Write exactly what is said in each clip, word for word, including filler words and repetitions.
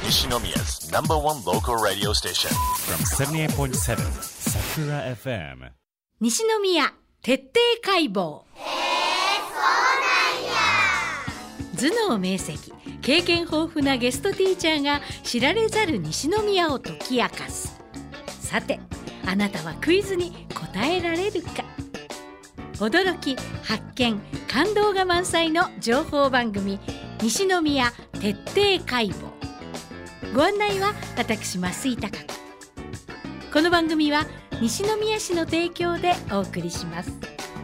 Nishinomiya's number one local radio station from seventy-eight point seven Sakura エフエム西宮徹底解剖。頭脳明晰、経験豊富なゲストティーチャーが知られざる西宮を解き明かす。さて、あなたはクイズに答えられるか。驚き、発見、感動が満載の情報番組、西宮徹底解剖。ご案内は私増井貴子。この番組は西宮市の提供でお送りします。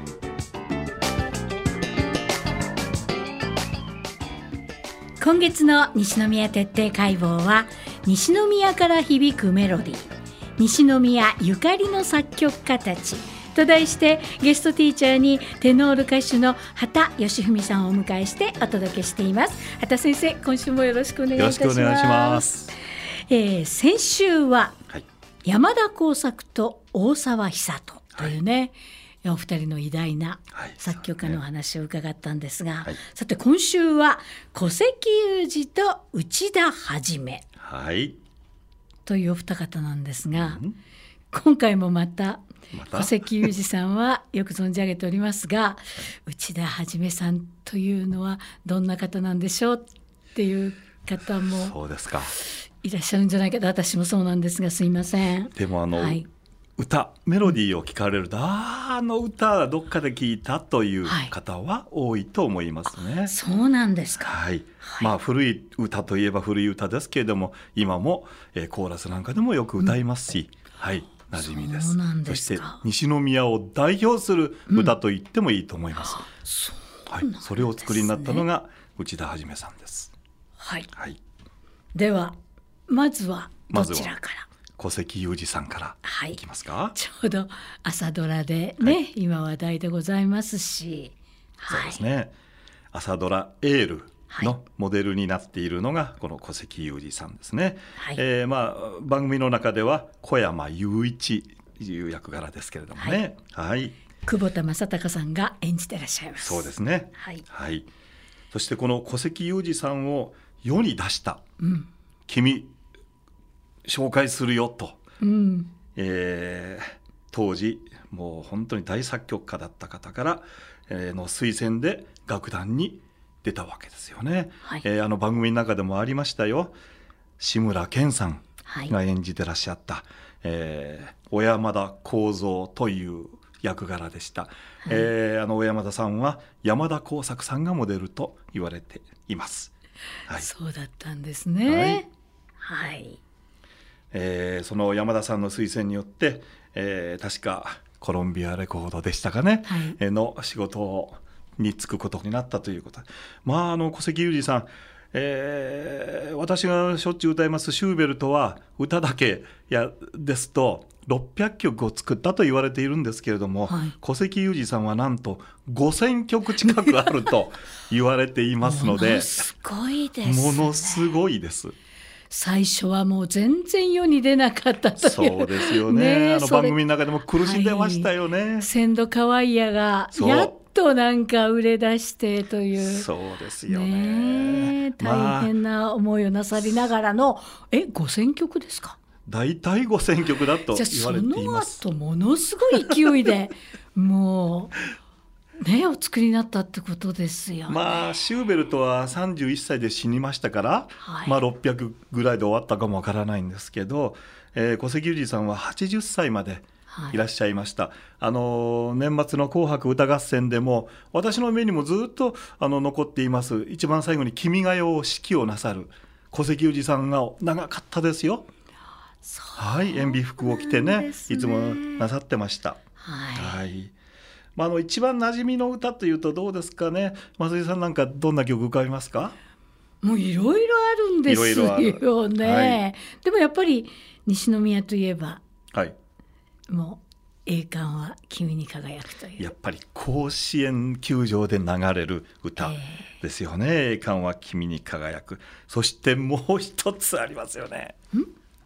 今月の西宮徹底解剖は、西宮から響くメロディー、西宮ゆかりの作曲家たちと題して、ゲストティーチャーにテノール歌手の畑義文さんをお迎えしてお届けしています。畑先生、今週もよろしくお願いいたします。 よろしくお願いします。 えー、先週は、はい、山田耕作と大沢久人というね、はい、お二人の偉大な作曲家の話を伺ったんですが、はい、さて今週は古関裕二と内田一、はい、というお二方なんですが、うん、今回もまた古関裕二さんはよく存じ上げておりますが内田一さんというのはどんな方なんでしょうっていう方もそうですかいらっしゃるんじゃないかと。私もそうなんですが、すいません。 でもあの、はい、歌メロディーを聞かれると、あの歌どっかで聞いたという方は多いと思いますね、はい、 そうなんですか、 はいはい、まあ古い歌といえば古い歌ですけれども、今も、えー、コーラスなんかでもよく歌いますし、うん、はい馴染みです。 そうなんですか。 そして西宮を代表する歌と言ってもいいと思います、うん、 そうはい、それをお作りになったのが内田一さんです。 はい、 はい、 ではまずはどちらから。 古関裕二さんからいきますか、はい、 ちょうど朝ドラでね、はい、今話題でございますし、 はい、そうですね。朝ドラエールのモデルになっているのがこの古関裕二さんですね、はい、えーまあ、番組の中では小山雄一という役柄ですけれどもね、はいはい、 久保田正孝さんが演じてらっしゃいます。 そうですね、はいはい、そしてこの古関裕二さんを世に出した、うん、君紹介するよと、うんえー、当時もう本当に大作曲家だった方から、えー、の推薦で楽団に出たわけですよね、はいえー、あの番組の中でもありましたよ。志村けんさんが演じてらっしゃった、はいえー、小山田耕三という役柄でした、はいえー、あの小山田さんは山田耕作さんがモデルと言われています、 はい、そうだったんですね。はい、はいえー、その山田さんの推薦によって、えー、確かコロンビアレコードでしたかね、はいえー、の仕事に就くことになったということで、まあ、あの古関裕二さん、えー、私がしょっちゅう歌いますシューベルトは歌だけやですとろっぴゃくきょくを作ったと言われているんですけれども、はい、古関裕二さんはなんとごせんきょく近くあると言われていますのでものすごいですね。 ものすごいです。 最初はもう全然世に出なかったという。 そうですよ ね, ねあの番組の中でも苦しんでましたよね、はい、 千度かわいやがやっとなんか売れ出してという。 そうですよ ね, ね大変な思いをなさりながらの、まあ、えごせんきょくですか。 だいたいごせんきょくだと言われています。 じゃあその後ものすごい勢いでもうねお作りになったってことですよね。 まあシューベルトはさんじゅういっさいで死にましたから、はいまあ、ろっぴゃくぐらいで終わったかもわからないんですけど、えー、古関裕二さんははちじゅっさいまでいらっしゃいました、はい、あの年末の紅白歌合戦でも私の目にもずっとあの残っています。一番最後に君が代を指揮をなさる古関裕二さんが長かったですよ。はい、塩ビ服を着て ね, ねいつもなさってました、はいはいまあ、あの一番馴染みの歌というとどうですかね。増井さんなんかどんな曲浮かびますか。 もういろいろあるんですよね。いろいろある、はい、でもやっぱり西宮といえば、はい、もう栄冠は君に輝くという、 やっぱり甲子園球場で流れる歌ですよね、えー、栄冠は君に輝く。そしてもう一つありますよね。ん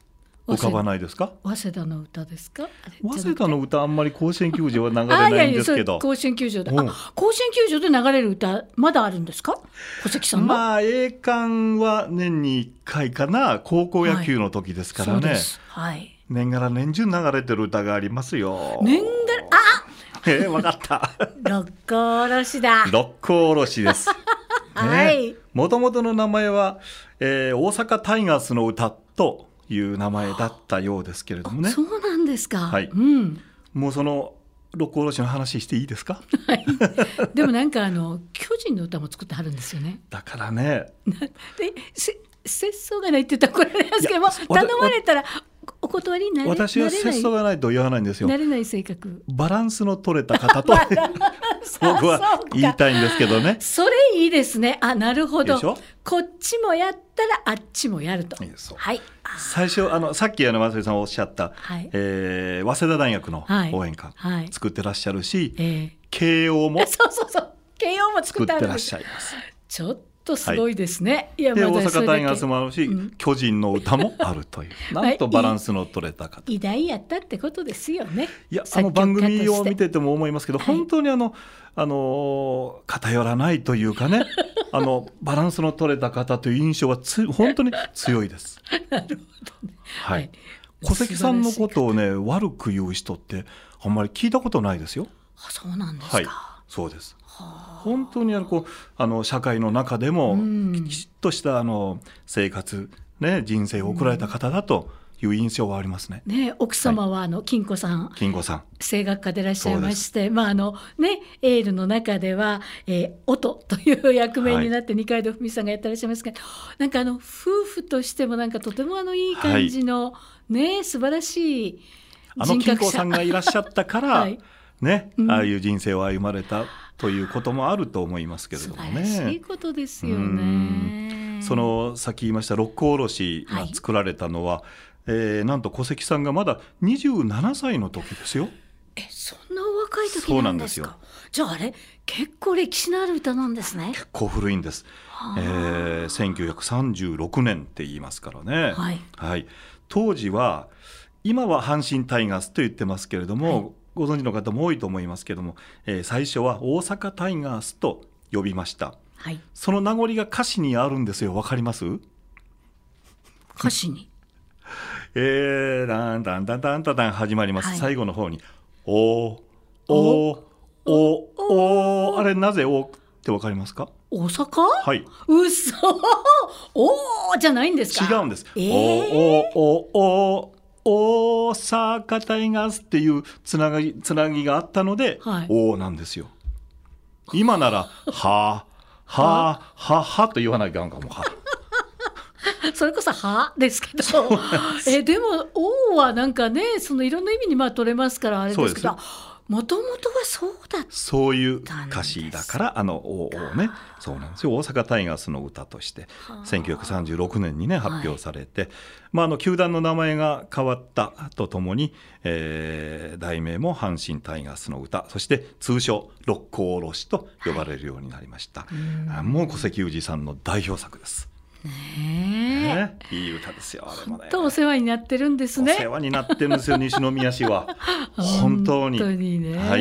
浮かばないですか？ 早稲田の歌ですか？ 早稲田の歌あんまり甲子園球場は流れないんですけど。 あ、いやいや、甲子園球場で、 うん、 あ、甲子園球場で流れる歌まだあるんですか、小関さんの？ まあ栄冠は年にいっかいかな、高校野球の時ですからね、はい、そうです、はい、年がら年中流れてる歌がありますよ。 年がら、あ、 えー、分かった六甲おろしだ。 六甲おろしですはい、 もともとの名前は、えー、大阪タイガースの歌という名前だったようですけれどもね。 そうなんですか、 はい、うん、もうその六甲おろしの話していいですか？ はい、でもなんかあの巨人の歌も作ってはるんですよね。 だからねでせ節操がないって言ったらこれですけども、頼まれたらお断りになれない。 私は節操がないと言わないんですよ。 なれない性格、 バランスの取れた方と僕は言いたいんですけどね。 それいいですね。あ、なるほど。こっちもやったらあっちもやると。はい、 最初あのさっきあの松井さんおっしゃった、はい、えー、早稲田大学の応援歌、はい、作ってらっしゃるし、えー、慶応もそうそうそう、慶応も作ってらっしゃいます。 ちょっとすごいですね、はい、 いや、で大阪タイガースもあるし、うん、巨人の歌もあるというなんとバランスの取れた方、 偉大やったってことですよね。 いや、あの番組を見てても思いますけど、はい、本当にあの、あの偏らないというかねあのバランスの取れた方という印象はつ本当に強いですなるほどね、 はい、小関さんのことをね悪く言う人ってあんまり聞いたことないですよ。 あ、そうなんですか。 はい、そうです。本当にあのこうあの社会の中でもきちっとしたあの生活、ね、人生を送られた方だという印象はありますね。 ね、奥様はあの金子さん、 金子さん声楽家でいらっしゃいまして、まああのね、エールの中では、えー、音という役名になって二階堂ふみさんがやってらっしゃいますけど、はい、なんかあの夫婦としてもなんかとてもあのいい感じの、はい、ね、素晴らしいあの金子さんがいらっしゃったから、はいね、うん、ああいう人生を歩まれたということもあると思いますけれどもね。 素晴らしいことですよね。 そのさっき言いました六甲おろしが作られたのは、はい、えー、なんと小関さんがまだにじゅうななさいの時ですよ。 え、そんなお若い時なんですか？じゃああれ結構歴史のある歌なんですね。 結構古いんです、えー、せんきゅうひゃくさんじゅうろくねんって言いますからね、はいはい、当時は今は阪神タイガースと言ってますけれども、はい、ご存知の方も多いと思いますけども、えー、最初は大阪タイガースと呼びました、はい、その名残が歌詞にあるんですよ。わかります？ 歌詞にえー、ダンダンダンダンダンダン始まります、はい、最後の方におーおーおーおー、あれなぜおーってわかりますか？ 大阪？ はい。 うそおーじゃないんですか？ 違うんです、えー、おーおーおーおー大阪タイガースっていうつながり、つなぎがあったので、はい、おーなんですよ。今ならはーはーはーはーと言わないかんかもはそれこそはですけどえでもおーはなんかね、そのいろんな意味にまあ取れますからあれですけど、もともとはそうだった、 そういう歌詞だからあのおーね、そうなんですよ。大阪タイガースの歌としてせんきゅうひゃくさんじゅうろくねんにね発表されて、はい、まあ、あの球団の名前が変わったとともに、えー、題名も阪神タイガースの歌、そして通称六甲おろしと呼ばれるようになりました、はい、もう小関裕二さんの代表作です。 ねえ、いい歌ですよ。あれもね、 本当お世話になってるんですね。 お世話になってるんですよ西宮市は本当に、 本当にね、 はい、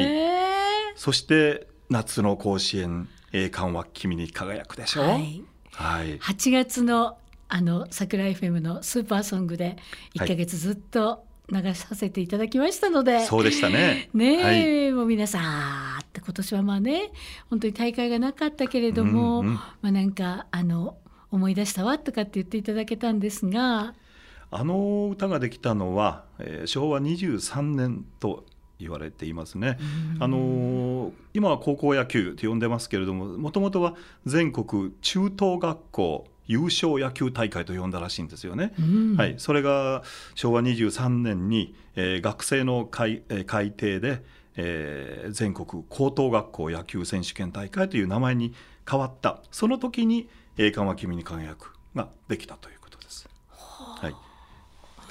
そして夏の甲子園栄冠は君に輝くでしょう、はいはい、はちがつのあの桜 エフエム のスーパーソングでいっかげつずっと流させていただきましたので、はい、 そうでしたね。 ね、 はい、 もう皆さんって今年はまあね本当に大会がなかったけれども、うんうん、まあ、なんかあの思い出したわとかって言っていただけたんですが、 あの歌ができたのは、えー、しょうわにじゅうさんねんと言われていますね。あのー、今は高校野球と呼んでますけれども、もともとは全国中等学校優勝野球大会と呼んだらしいんですよね、はい、それがしょうわにじゅうさんねんに、えー、学生の改、えー、改定で、えー、全国高等学校野球選手権大会という名前に変わった。その時に栄冠は君に輝くができたということです、はい、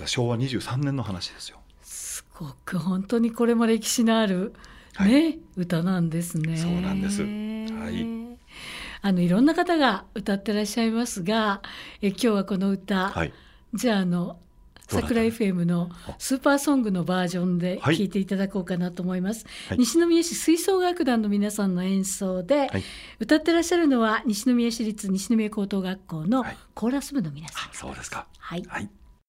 しょうわにじゅうさんねんの話ですよ。 すごく本当にこれも歴史のある、ね、はい、歌なんですね。 そうなんです、はい、 あのいろんな方が歌ってらっしゃいますが、え今日はこの歌、はい、じゃあ、 あの桜 エフエム のスーパーソングのバージョンで聴いていただこうかなと思います、はい、西宮市吹奏楽団の皆さんの演奏で、はい、歌ってらっしゃるのは西宮市立西宮高等学校のコーラス部の皆さん、はい、 そうですか、 はいはい、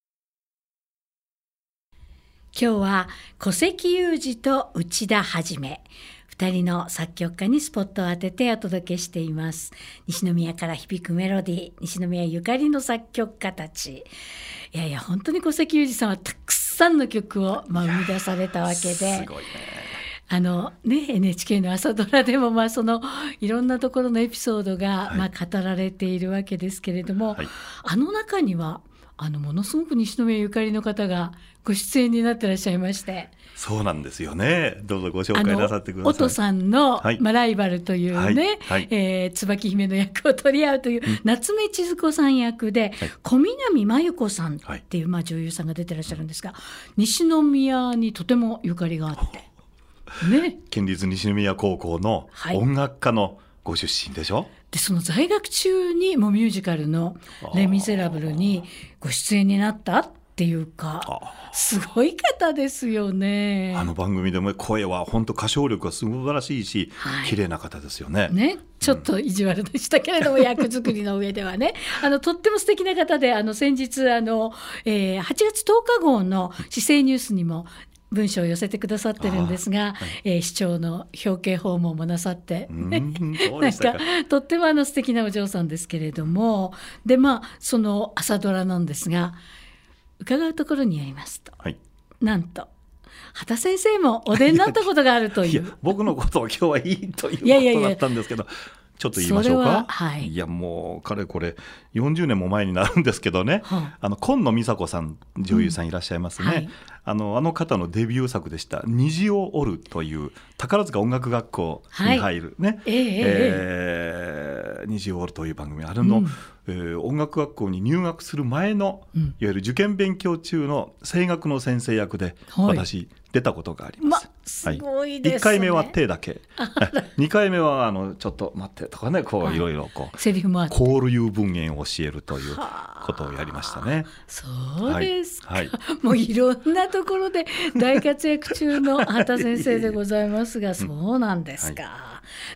今日は古関裕二と内田一ふたりの作曲家にスポットを当ててお届けしています。西宮から響くメロディー、西宮ゆかりの作曲家たち。いやいや本当に古関裕二さんはたくさんの曲を、まあ、生み出されたわけで、すごいね。あのね、エヌエイチケー の朝ドラでも、まあ、そのいろんなところのエピソードが、はい、まあ、語られているわけですけれども、はい、あの中にはあのものすごく西宮ゆかりの方がご出演になってらっしゃいまして。 そうなんですよね。どうぞご紹介なさってください。 音さんの、はい、まあ、ライバルというね、はいはい、えー、椿姫の役を取り合うという、うん、夏目千鶴子さん役で、はい、小南真由子さんっていう、まあ、女優さんが出てらっしゃるんですが、西宮にとてもゆかりがあってね、 県立西宮高校の音楽科のご出身でしょ、はい、 でその在学中にもミュージカルのレ・ミゼラブルにご出演になったっていうか、すごい方ですよね。 あの番組でも声は本当歌唱力が素晴らしいし、はい、綺麗な方ですよね。 ね、ちょっと意地悪でしたけれども、うん、役作りの上ではね、あのとっても素敵な方で、あの先日あの、えー、はちがつとおか号の市政ニュースにも文章を寄せてくださってるんですが、はい、えー、市長の表敬訪問もなさって、うんそうでしたか。なんかとってもあの素敵なお嬢さんですけれども、でまあその朝ドラなんですが、伺うところによりますと、はい、なんと畑先生もお出になったことがあるという。 いや僕のことを今日はいいということだったんですけど、いやいやいやちょっと言いましょうか。はい、いやもうかれこれよんじゅうねんも前になるんですけどね、はあ、あの今野美佐子さん女優さんいらっしゃいますね、うんはい、あのあの方のデビュー作でした虹を折るという宝塚音楽学校に入るね、はい、えーえー、虹を折るという番組あれの、うん、えー、音楽学校に入学する前の、うん、いわゆる受験勉強中の声楽の先生役で、はい、私出たことがあります、 ま、すごいですね、はい、 いっかいめは手だけにかいめはあのちょっと待ってとかね、こう、はい、いろいろこうセリフもあってコールいう文言を教えるということをやりましたね。 そうですか、 はいはい、 もういろんなところで大活躍中の畑先生でございますがそうなんですか、うんはい、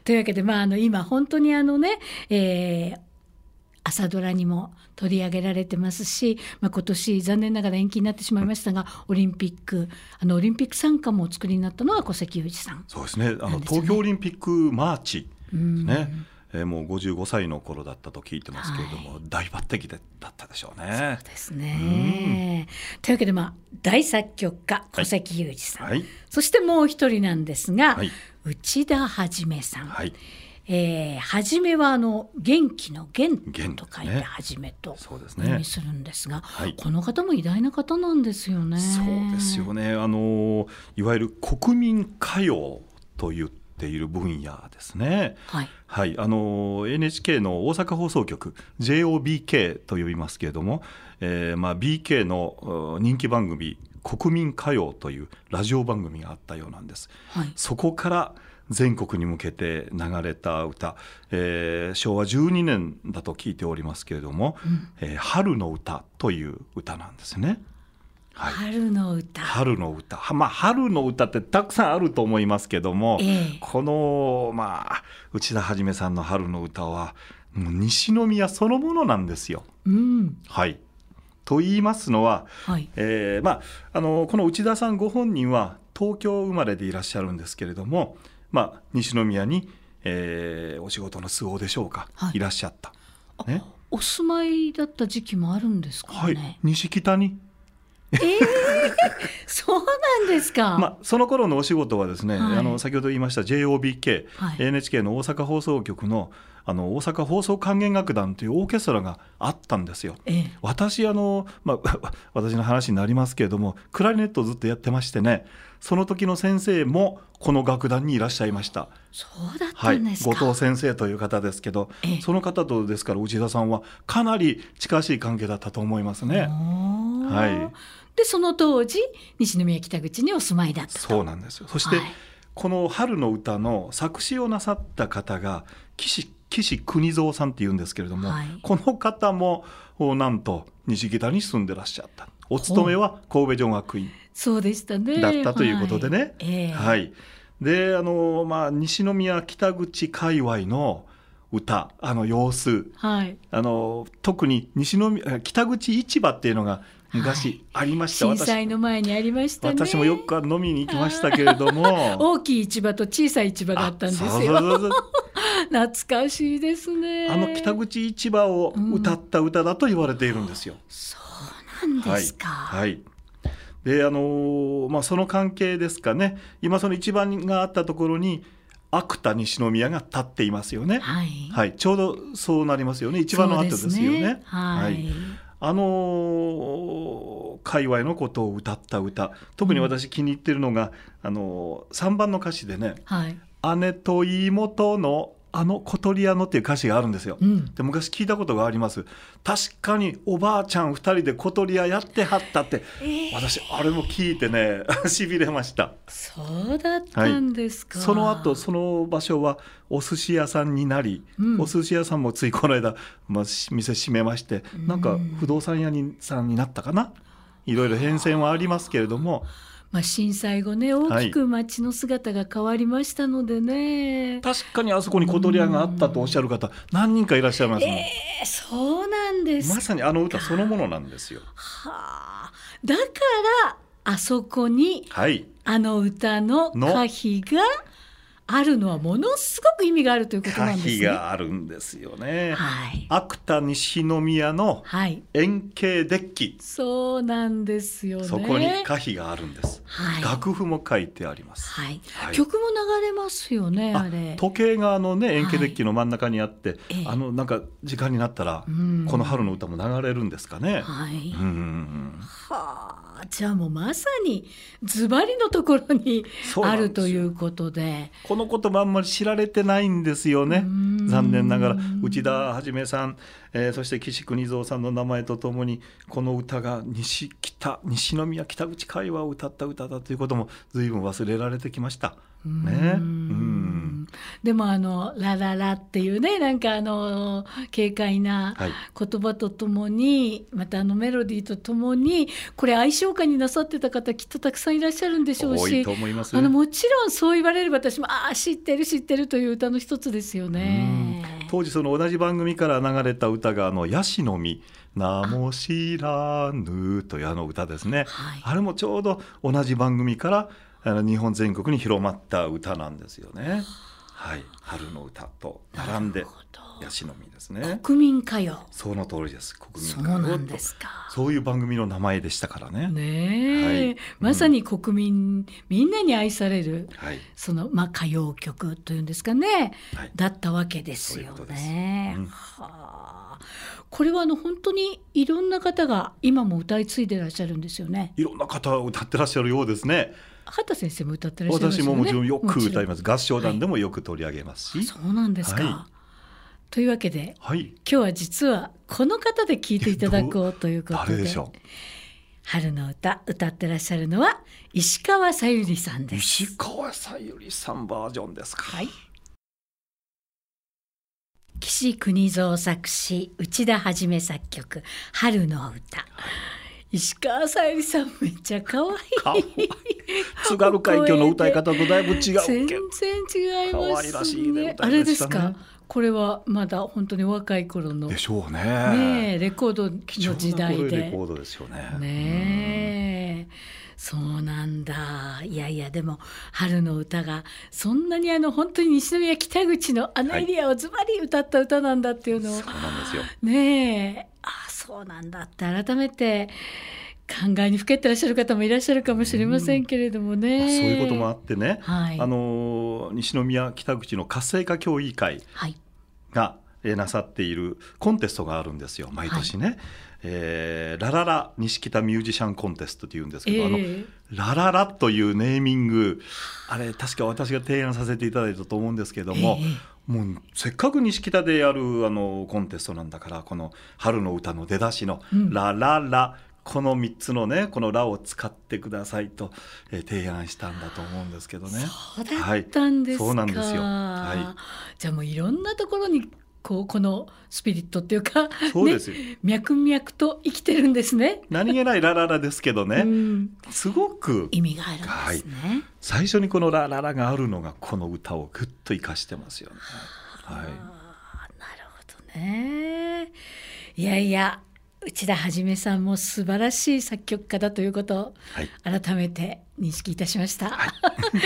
というわけで、まあ、あの今本当にあのね、えー朝ドラにも取り上げられてますし、まあ、今年残念ながら延期になってしまいましたが、オリンピックあのオリンピック参加もお作りになったのは古関裕二さん。 そうですね、あの東京オリンピックマーチですね、えー、もうごじゅうごさいの頃だったと聞いてますけれども、はい、大抜擢でだったでしょうね。 そうですね、というわけで、まあ、大作曲家古関裕二さん、はい、そしてもう一人なんですが、はい、内田一さん、はいえー、はじめはあの元気の元と書いてはじめと意味するんですが、はい、この方も偉大な方なんですよね。 そうですよね、あのいわゆる国民歌謡と言っている分野ですね。はいはい、あの エヌエイチケー の大阪放送局 ジェイオービーケー と呼びますけれども、えーまあ、ビーケー の人気番組国民歌謡というラジオ番組があったようなんです、はい、そこから全国に向けて流れた歌、えー、しょうわじゅうにねんだと聞いておりますけれども、うんえー、春の歌という歌なんですね。 はい、春の歌春の歌、まあ、春の歌ってたくさんあると思いますけども、えー、この、まあ、内田一さんの春の歌はもう西宮そのものなんですよ、うんはい、と言いますのは、はいえーまあ、あのこの内田さんご本人は東京生まれでいらっしゃるんですけれども、まあ、西宮に、えー、お仕事の都合でしょうか、はい、いらっしゃった、ね、 お住まいだった時期もあるんですかね。 はい、西北にえー、そうなんですか、 まあ、その頃のお仕事はですね、はい、あの先ほど言いました ジェイオービーケー、はい、エヌエイチケー の大阪放送局のあの大阪放送管弦楽団というオーケストラがあったんですよ、ええ、私あの、まあ、私の話になりますけれどもクラリネットをずっとやってましてね、その時の先生もこの楽団にいらっしゃいました。 そうだったんですか、 はい、後藤先生という方ですけど、ええ、その方とですから内田さんはかなり近しい関係だったと思いますね。はい、 でその当時西宮北口にお住まいだったと。 そうなんですよ。そして、はい、この春の歌の作詞をなさった方が岸岸邦蔵さんっていうんですけれども、はい、この方もなんと西北に住んでらっしゃった。 お勤めは神戸女学院そうでしたねだったということでね、 はいえーはい、であの、まあ、西宮北口界隈の歌あの様子、 はい、 あの特に西宮北口市場っていうのが昔ありました、 はい、震災の前にありましたね。 私もよく飲みに行きましたけれども大きい市場と小さい市場があったんですよ。 そうそうそう懐かしいですね。 あの北口市場を歌った歌だと言われているんですよ、うん、 そうなんですか。 はい、はい、であのまあ、その関係ですかね。今その市場があったところに芥田西宮が立っていますよね、 はいはい、ちょうどそうなりますよね。市場の後ですよね。 そうですね、はいはい、あの界隈のことを歌った歌、特に私気に入ってるのが、うん、あのさんばんの歌詞でね、はい、姉と妹のあの小鳥屋のっていう歌詞があるんですよ、うん、で昔聞いたことがあります。確かにおばあちゃんふたりで小鳥屋やってはったって、えー、私あれも聞いてねしびれました。 そうだったんですか、 はい、その後その場所はお寿司屋さんになり、うん、お寿司屋さんもついこの間、まあ、店閉めまして、うん、なんか不動産屋にさんになったかな。いろいろ変遷はありますけれども、 まあ、震災後ね大きく街の姿が変わりましたのでね、 はい、確かにあそこに小鳥屋があったとおっしゃる方何人かいらっしゃいます、 えー、そうなんですか。 まさにあの歌そのものなんですよ。 はあ、だからあそこに、はい、あの歌の歌碑があるのはものすごく意味があるということなんですね。 歌碑があるんですよね、 はい、 芥田西宮の円形デッキ、はい、 そうなんですよね。 そこに歌碑があるんです、はい、楽譜も書いてあります、はいはい、曲も流れますよね。あれ時計があの、ね、円形デッキの真ん中にあって、はい、あのなんか時間になったら、うん、この春の歌も流れるんですかね、はい、うん、 はあ、じゃあもうまさにズバリのところにあるということで、 この言葉あんまり知られてないんですよね。残念ながら内田はさん、えー、そして岸邦蔵さんの名前とともにこの歌が 西, 北西宮北口会話を歌った歌だということも随分忘れられてきましたね。うん、 でもあのラララっていうね、なんかあの軽快な言葉とともに、はい、またあのメロディーとともにこれ愛唱歌になさってた方きっとたくさんいらっしゃるんでしょうし、 多いと思います。 あのもちろんそう言われれば私もあ知ってる知ってるという歌の一つですよね。 当時その同じ番組から流れた歌があのヤシの実名も知らぬというあの歌ですね、はい、あれもちょうど同じ番組から日本全国に広まった歌なんですよね。はい、春の歌と並んでヤシの実ですね。 国民歌謡。 その通りです。国民歌謡。そうなんですか。 そういう番組の名前でしたからね。 ねえ、はい、まさに国民、うん、みんなに愛される、はい、そのまあ歌謡曲というんですかね、はい、だったわけですよね。うう、うん、はあ、これはあの本当にいろんな方が今も歌い継いでいらっしゃるんですよね。 いろんな方が歌ってらっしゃるようですね。 畑先生も歌ってらっしゃいますよね。 私ももちろんよく歌います。合唱団でもよく取り上げますし、はい、 そうなんですか、はい、というわけで、はい、今日は実はこの方で聴いていただこうということで、 誰でしょう。 春の歌歌ってらっしゃるのは石川さゆりさんです。 石川さゆりさんバージョンですか。 はい、岸邦蔵作詞、内田はじめ作曲、春の歌。石川さゆりさんめっちゃ可愛い。 津軽海峡の歌い方とだいぶ違うけど全然違いますね。 可愛らしいね、 あれですか。これはまだ本当に若い頃のでしょうね。 ねえレコードの時代でレコードですよね。 ねえ、そうなんだ。いやいやでも春の歌がそんなにあの本当に西宮北口のあのエリアをズバリ歌った歌なんだっていうのを、はい、 そうなんですよ。 ねえ、あそうなんだって改めて考えにふけってらっしゃる方もいらっしゃるかもしれませんけれどもね、 うん、まあ、そういうこともあってね、 はい、 あの西宮北口の活性化協議会が、はい、なさっているコンテストがあるんですよ毎年ね、はい、えー、ラララ西北ミュージシャンコンテストというんですけど、えー、あのラララというネーミング、あれ確か私が提案させていただいたと思うんですけども、えーもうせっかく西北でやるあのコンテストなんだから、この春の歌の出だしのラララ、うん、このみっつのねこのラを使ってくださいと、えー、提案したんだと思うんですけどね。 そうだったんですか。 はい、そうなんですよ、はい、 じゃあもういろんなところにこうこのスピリットっていうか、 そうですよ、 ね、脈々と生きてるんですね。 何気ないラララですけどね、うん、すごく意味があるんですね、はい、 最初にこのラララがあるのがこの歌をぐっと生かしてますよね。はい、なるほどね。いやいや、内田一さんも素晴らしい作曲家だということを改めて認識いたしました、はい、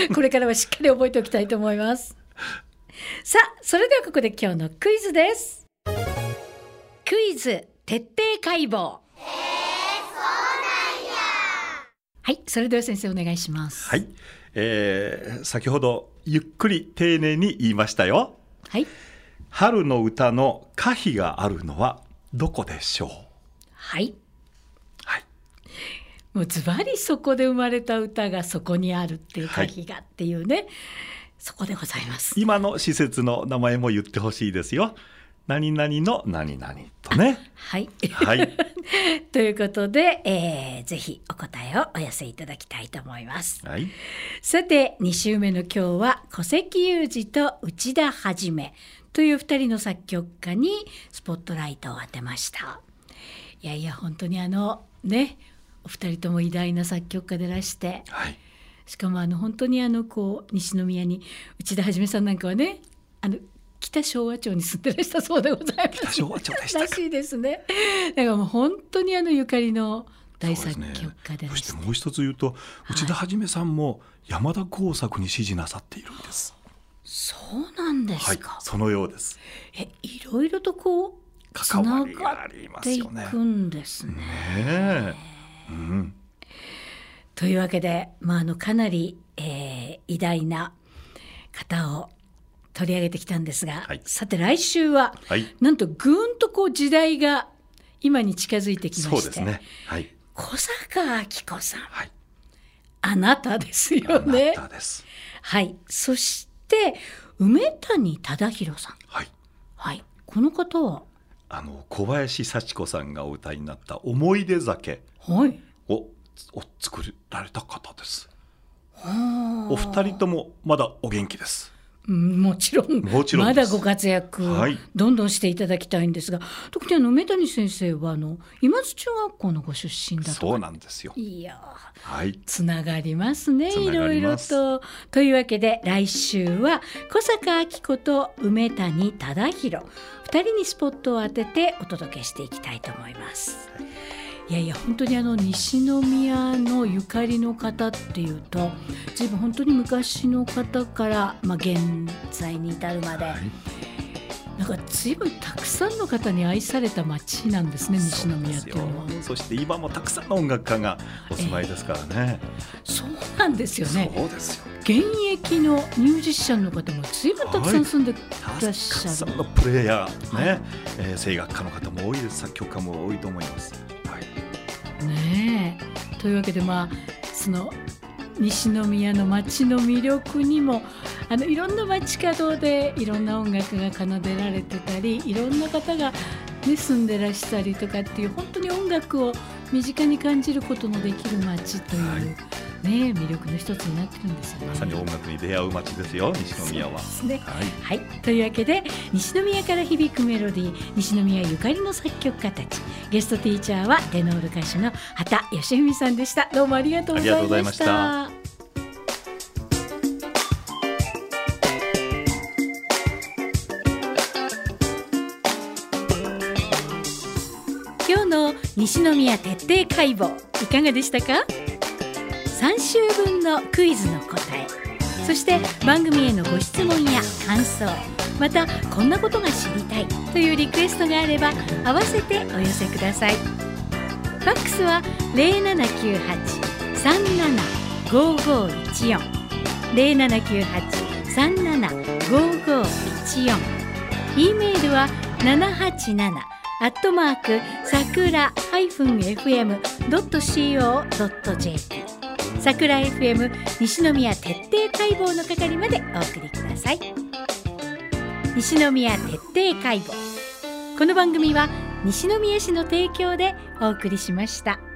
これからはしっかり覚えておきたいと思いますさあ、それではここで今日のクイズです。クイズ徹底解剖。へー、そうなんや。はい、それでは先生お願いします。 はい、えー、先ほどゆっくり丁寧に言いましたよ。 はい、 春の歌の歌碑があるのはどこでしょう。 はい、 はい、 もうズバリそこで生まれた歌がそこにあるっていう歌碑がっていうね、はい、そこでございます。 今の施設の名前も言ってほしいですよ。何々の何々とね。 はい、 はい、 ということで、えー、ぜひお答えをお寄せいただきたいと思います、 はい、 さてに週目の今日は古関裕二と内田一というふたりの作曲家にスポットライトを当てました。いやいや、本当にあのね、お二人とも偉大な作曲家でらして、 はい、 しかもあの本当にあのこう西宮に内田一さんなんかはね、あの北昭和町に住んでらしたそうでございます。 北昭和町でしたからしいですね。だからもう本当にあのゆかりの大作曲家でらして、 そ,、ね、そしてもう一つ言うと、内田一さんも山田耕作に師事なさっているんです。 そうなんですか。 はい、そのようです。 え、いろいろとこうつながっていくんですね。 ねえ、うん、 というわけで、まあ、あのかなり、えー、偉大な方を取り上げてきたんですが、はい、さて来週は、はい、なんとぐんとこう時代が今に近づいてきまして、そうですね、はい、小坂明子さん、はい、あなたですよね。 あなたです、 はい、そして梅谷忠宏さん、 はいはい、この方はあの小林幸子さんがお歌いになった思い出酒を、 はい、 を作られた方です。お二人ともまだお元気です。 もちろん、もちろんまだご活躍、はい、どんどんしていただきたいんですが、特にあの梅谷先生はあの今津中学校のご出身だと。 そうなんですよ。 いや、 はい、 つながりますね、いろいろと。というわけで来週は小坂明子と梅谷忠宏ふたりにスポットを当ててお届けしていきたいと思います。はい、いやいや、本当にあの西宮のゆかりの方っていうと、随分本当に昔の方から、まあ、現在に至るまで、はい、なんか随分たくさんの方に愛された町なんですね、西宮っていうのは。 そ, そして今もたくさんの音楽家がお住まいですからね、 えー、そうなんですよね。 そうですよ。 現役のミュージシャンの方も随分たくさん住んでらっしゃる、 たくさんのプレイヤー、ね、はい、えー、声楽家の方も多いです。作曲家も多いと思います。 ねえ、というわけで、まあ、その西宮の街の魅力にもあのいろんな街角でいろんな音楽が奏でられてたり、いろんな方が、ね、住んでらしたりとかっていう、本当に音楽を身近に感じることのできる街という、はい、ね、魅力の一つになってるんですよね。 まさに音楽に出会う街ですよ、西宮は。 そうですね、はいはい、というわけで西宮から響くメロディー、西宮ゆかりの作曲家たち、ゲストティーチャーはテノール歌手の畑義文さんでした。どうもありがとうございました。今日の西宮徹底解剖いかがでしたか。さん週分のクイズの答え、そして番組へのご質問や感想、またこんなことが知りたいというリクエストがあれば合わせてお寄せください。ファックスは ゼロななきゅうはち さんなな ごごいちよん ゼロななきゅうはち さんなな ごごいちよん、 E メールはななはちななアットマークさくら エフエム ドット シーオー ドット ジェーピー さくら エフエム 西宮徹底解剖の係までお送りください。西宮徹底解剖、この番組は西宮市の提供でお送りしました。